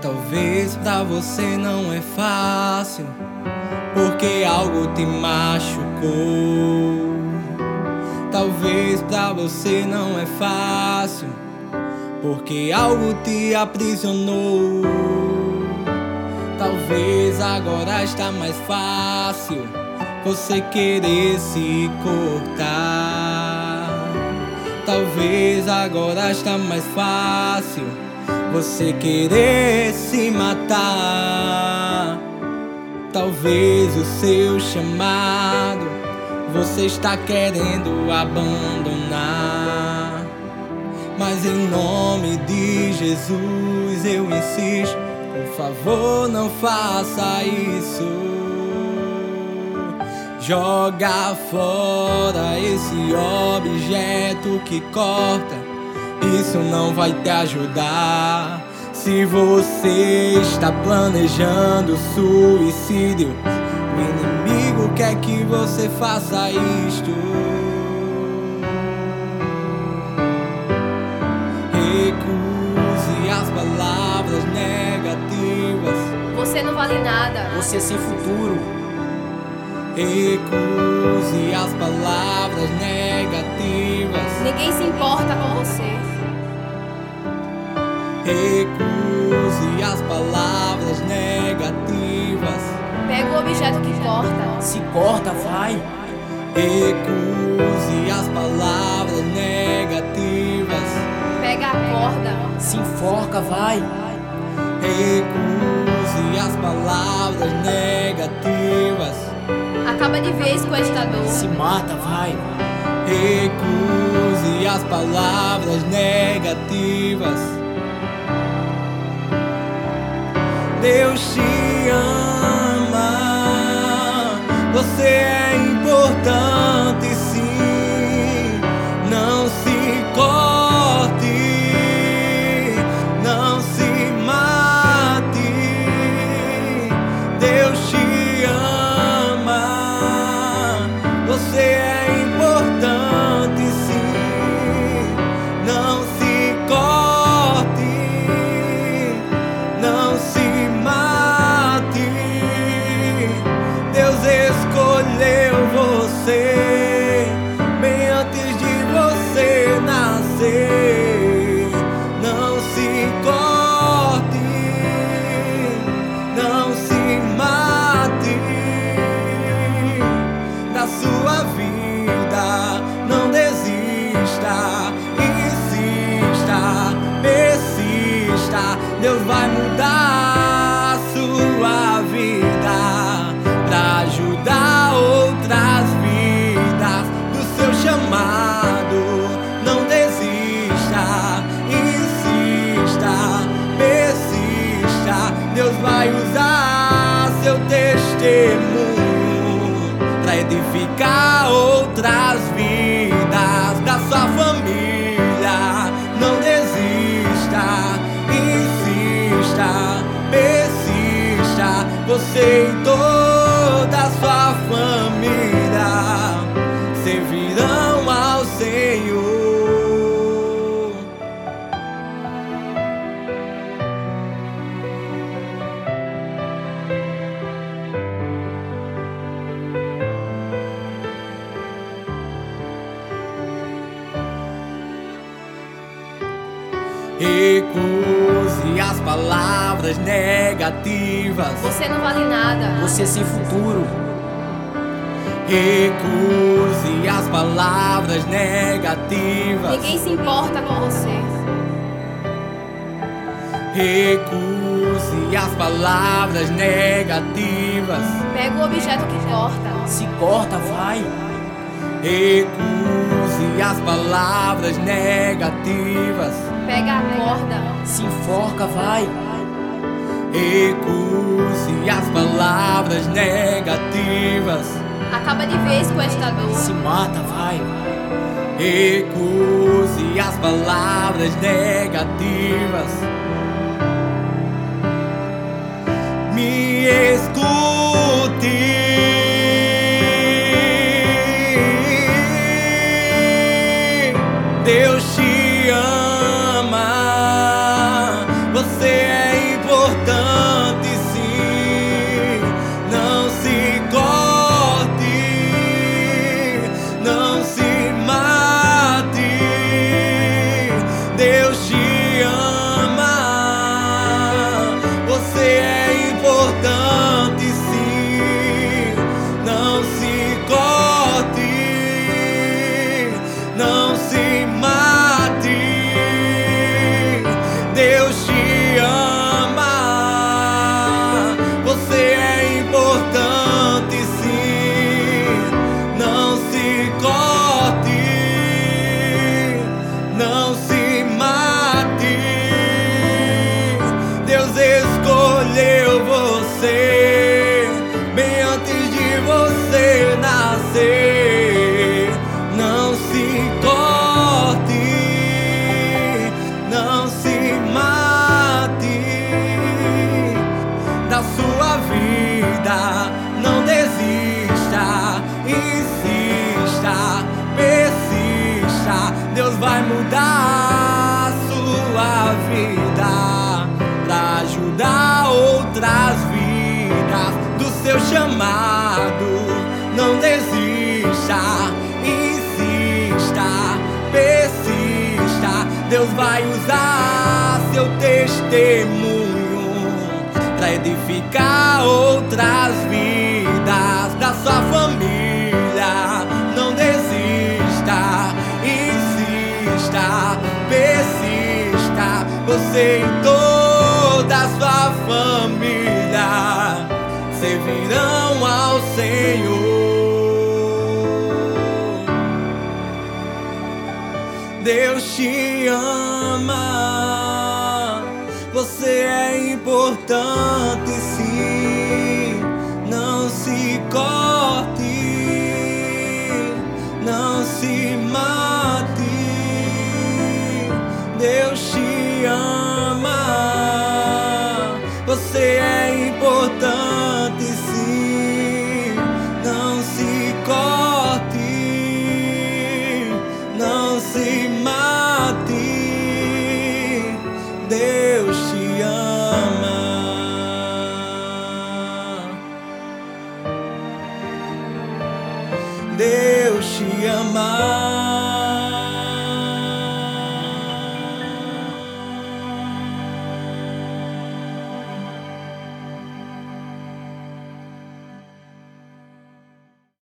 Talvez pra você não é fácil, porque algo te machucou. Talvez pra você não é fácil, porque algo te aprisionou. Talvez agora está mais fácil você querer se cortar. Talvez agora está mais fácil você querer se matar. Talvez o seu chamado você está querendo abandonar. Mas em nome de Jesus eu insisto, por favor não faça isso. Joga fora esse objeto que corta, isso não vai te ajudar. Se você está planejando suicídio, o inimigo quer que você faça isto. Recuse as palavras negativas. Você não vale nada. Você sem futuro. Recuse as palavras negativas. Ninguém se importa com você. Recuse as palavras negativas. Pega o objeto que corta. Se corta, vai. Recuse as palavras negativas. Pega a corda. Se enforca, vai. Recuse as palavras negativas. Acaba de vez com esta dor. Se mata, vai. Recuse as palavras negativas. Deus te ama, você é importante sim. Não se corte, não se mate. Deus te ama, você é importante sim. Não se corte, não se Deus escolheu você bem antes de você nascer. Não se corte, não se mate da sua vida. Não desista, insista, persista. Deus vai mudar a sua vida pra ajudar outras vidas do seu chamado. Não desista, insista, persista. Deus vai usar seu testemunho pra edificar outras vidas da sua família. Não desista, insista, persista. Você e toda a sua família servirão ao Senhor. Recuse as palavras negativas. Você não vale nada. Você sem futuro. Recuse as palavras negativas. Ninguém se importa com você. Recuse as palavras negativas. Pega o objeto que corta. Se corta, vai. Recuse as palavras negativas. Pega a corda. Se enforca, vai. Recuse as palavras negativas. Acaba de vez com esta dor. Se mata, vai. Recuse as palavras negativas. Me escute. Deus te ama, você é importante. você, bem antes de você nascer. Não se corte, não se mate da sua vida, não desista, insista, persista. Deus vai mudar sua vida pra ajudar outras vidas do seu chamado. Não desista, insista, persista. Deus vai usar seu testemunho pra edificar outras vidas da sua família. Não desista, insista, persista. Você e toda a sua família servirão ao Senhor. Deus te ama, você é importante sim. Não se corte, não se mate. Deus